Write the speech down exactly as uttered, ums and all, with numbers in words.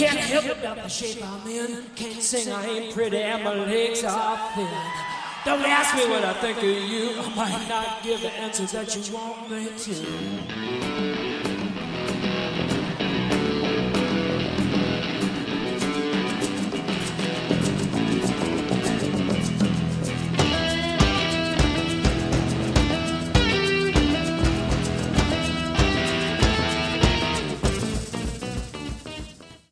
Can't help about the shape I'm in. Can't sing, I ain't pretty, and my legs are thin. Don't ask me what I think of you. I might not give the answer that you want me to.